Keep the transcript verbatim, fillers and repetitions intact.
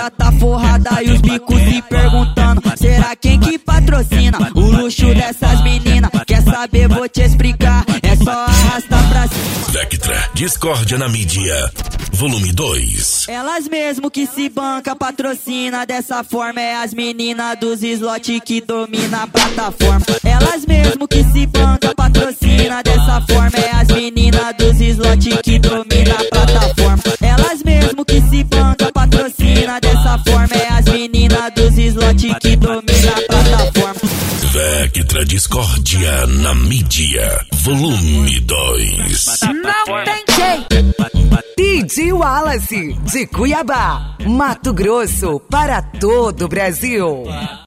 molecada tá forrada e os bicos se perguntando: será quem que patrocina o luxo dessas meninas? Quer saber? Vou te explicar, é só arrastar pra cima. Vectra, discórdia na mídia, volume dois. Elas mesmo que se banca, patrocina dessa forma. É as meninas dos slot que domina a plataforma. Elas mesmo que se banca, patrocina dessa forma. É as meninas dos slot que domina a plataforma. Elas mesmo que se banca, patrocina dessa forma. É as meninas dos slot que domina a plataforma. Vectra, discórdia na mídia, volume dois. Não tem jeito. D J Wallace, de Cuiabá, Mato Grosso, para todo o Brasil.